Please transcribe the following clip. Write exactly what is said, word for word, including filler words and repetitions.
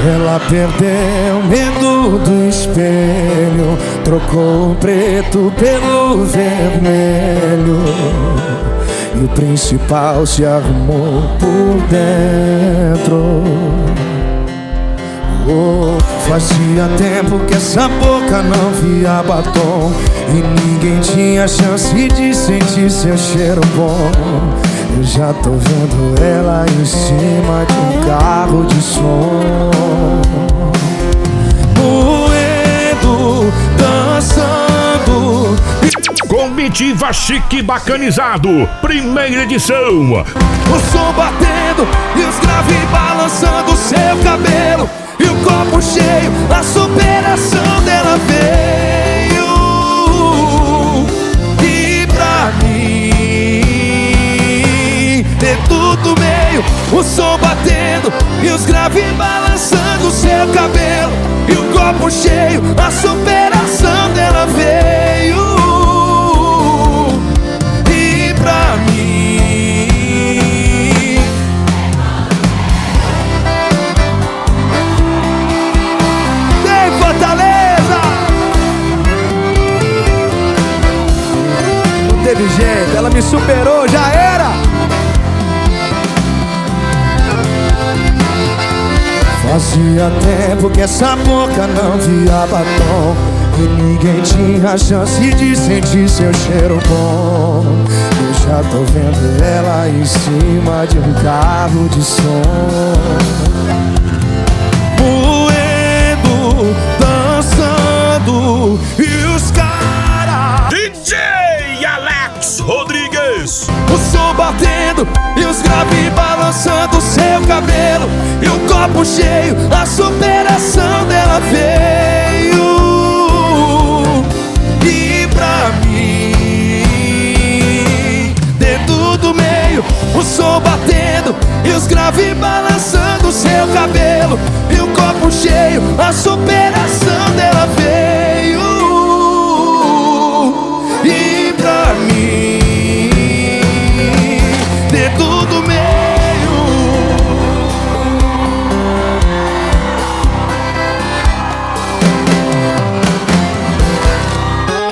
Ela perdeu medo do espelho, trocou o preto pelo vermelho, e o principal se arrumou por dentro. Oh, fazia tempo que essa boca não via batom, e ninguém tinha chance de sentir seu cheiro bom. Eu já tô vendo ela em cima de um carro de som, moendo, dançando. Comitiva Chique Bacanizado, primeira edição. O som batendo e os graves balançando seu cabelo, e o copo cheio, a superação dela veio. E pra mim, de tudo meio, o som batendo e os graves balançando seu cabelo, e o copo cheio, a superação dela veio. E pra mim, tem Fortaleza! Não teve jeito, ela me superou, já era! Fazia tempo que essa boca não via batom, e ninguém tinha chance de sentir seu cheiro bom. Eu já tô vendo ela em cima de um carro de som, moendo, dançando, e os caras... D J Alex Rodrigues. O som batendo e os graves balançando seu cabelo, e o copo cheio, a superação dela veio. E pra mim, dentro do meio, o som batendo e os graves balançando seu cabelo, e o copo cheio, a superação